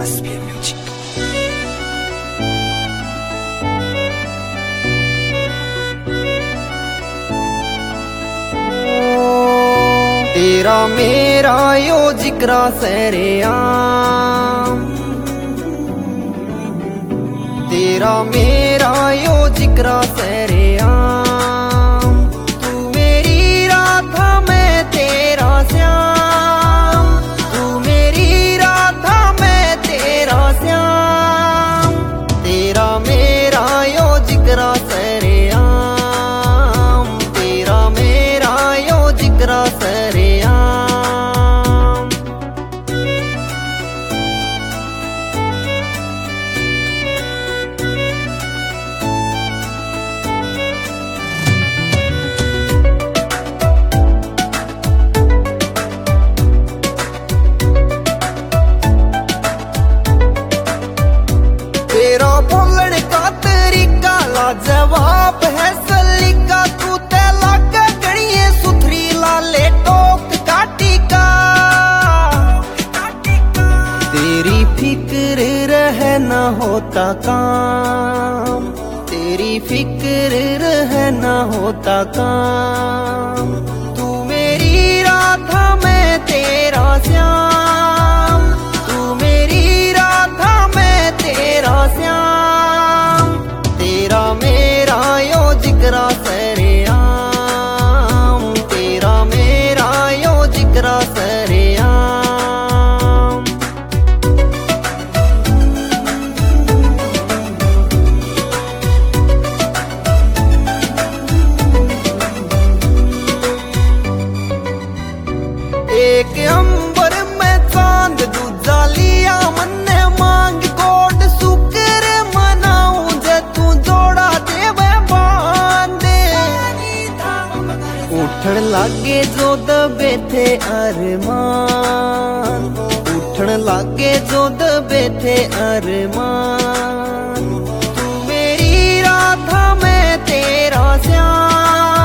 SBM Music। तेरा मेरा यो जिक्रा सरेआम, तेरा मेरा यो जिक्रा सरेआम। तू मेरी राधा मैं तेरा श्याम, तू मेरी राधा मैं तेरा श्याम। तेरा मेरा यो जिक्रा सरेआम, तेरा मेरा यो जिक्रा सरेआम। तेरा बोलने का तरीका लाजवाब है सलीका। तू ते लागा गणिये सुथरी लाले टोक काटी का। तेरी फिक्र रह न होता काम, तेरी फिक्र रह न होता काम। तू मेरी राधा मैं तेरा श्याम, तू मेरी राधा मैं तेरा श्याम। तेरा मेरा यो जिक्रा सरेआम, तेरा मेरा यो जिक्रा सरेआम। एक अंबर में चांद दूजा लिया मन ने मांग कोड शुक्र मनाऊं जे तू जोड़ा देवे बांधे। उठन लागे जो दबे थे अरमान, उठन लागे जो दबे थे अरमान। तू मेरी राधा मैं तेरा श्याम,